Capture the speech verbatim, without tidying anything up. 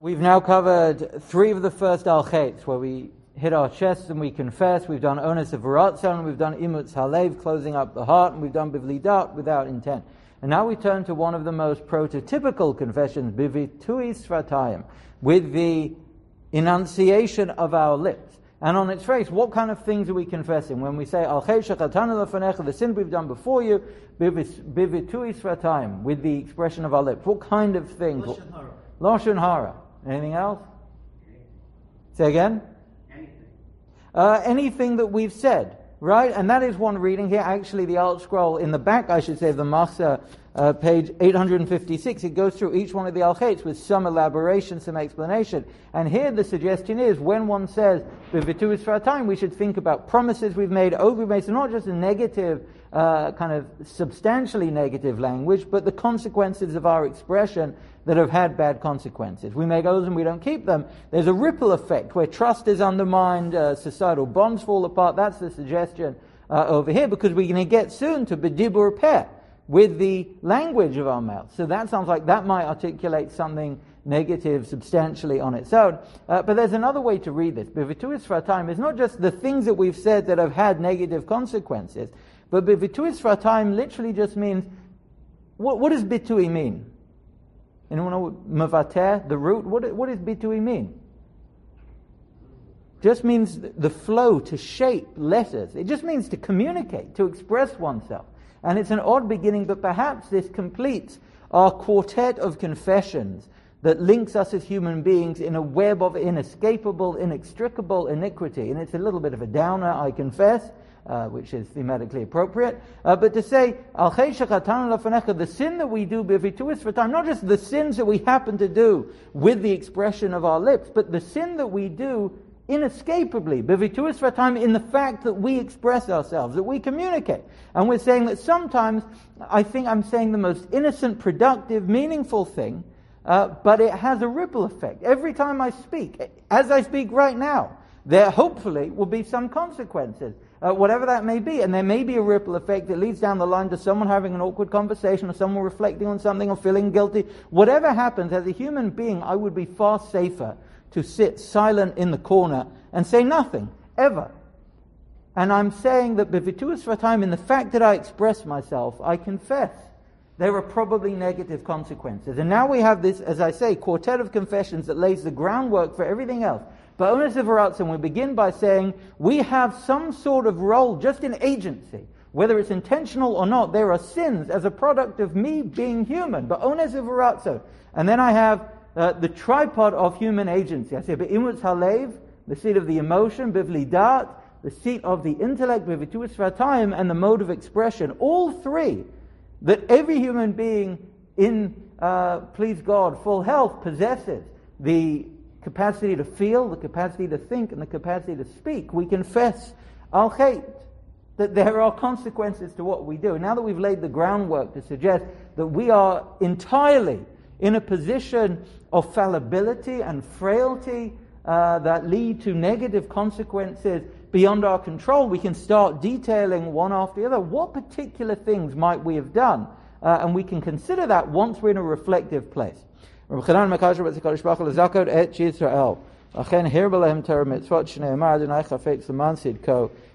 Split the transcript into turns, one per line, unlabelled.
We've now covered three of the first al-Chaitz, where we hit our chests and we confess. We've done Ones of Varatzon, we've done Imutz Halev, closing up the heart, and we've done Bivli Dat, without intent. And now we turn to one of the most prototypical confessions, Bivitui Svatayim, with the enunciation of our lips. And on its face, what kind of things are we confessing? When we say, Al-Chay Shechatanu Lefanecha, the sin we've done before you, Bivitui Svatayim, with the expression of our lips. What kind of things?
Lashon Hara.
Lashon Hara. Anything else? Say again?
Anything.
Uh, anything that we've said, right? And that is one reading here. Actually, the Alt Scroll in the back, I should say, of the Machzor, uh, page eight hundred fifty-six, it goes through each one of the Al-Chaitz with some elaboration, some explanation. And here the suggestion is, when one says, B'vitu Svatayim, we should think about promises we've made, oaths we've made, so not just a negative, uh, kind of substantially negative language, but the consequences of our expression that have had bad consequences. We make oaths and we don't keep them. There's a ripple effect where trust is undermined, uh, societal bonds fall apart. That's the suggestion uh, over here, because we're going to get soon to bedibur peh, with the language of our mouth. So that sounds like that might articulate something negative substantially on its own. Uh, but there's another way to read this. B'vituis Svatayim is not just the things that we've said that have had negative consequences, but B'vituis Svatayim literally just means, what, what does bitui mean? Anyone know mevater, the root? What, what does bitui mean? Just means the flow, to shape letters. It just means to communicate, to express oneself. And it's an odd beginning, but perhaps this completes our quartet of confessions that links us as human beings in a web of inescapable, inextricable iniquity. And it's a little bit of a downer, I confess, uh, which is thematically appropriate. Uh, but to say, Al-Chay Shechatanu Lefanecha, the sin that we do, B'vituis Svatayim, not just the sins that we happen to do with the expression of our lips, but the sin that we do inescapably, B'vituis Svatayim, in the fact that we express ourselves, that we communicate. And we're saying that sometimes, I think I'm saying the most innocent, productive, meaningful thing, uh, but it has a ripple effect. Every time I speak, as I speak right now, there hopefully will be some consequences, uh, whatever that may be. And there may be a ripple effect that leads down the line to someone having an awkward conversation, or someone reflecting on something, or feeling guilty. Whatever happens, as a human being, I would be far safer to sit silent in the corner and say nothing, ever. And I'm saying that B'vituis Svatayim, in the fact that I express myself, I confess there are probably negative consequences. And now we have this, as I say, quartet of confessions that lays the groundwork for everything else. But Ones of Varatzon, we begin by saying we have some sort of role just in agency. Whether it's intentional or not, there are sins as a product of me being human. But Ones of Varatzon. And then I have Uh, the tripod of human agency. I say, Be'imutz Halev, the seat of the emotion, Bivli Dat, the seat of the intellect, B'vituis Svatayim, and the mode of expression. All three, that every human being in, uh, please God, full health possesses. The capacity to feel, the capacity to think, and the capacity to speak. We confess Al-Chay, that there are consequences to what we do. Now that we've laid the groundwork to suggest that we are entirely in a position of fallibility and frailty uh, that lead to negative consequences beyond our control, we can start detailing one after the other what particular things might we have done. Uh, and we can consider that once we're in a reflective place. Achen hirba lehem Torah mitzvot shnei amar Adonai chafetz l'man sidko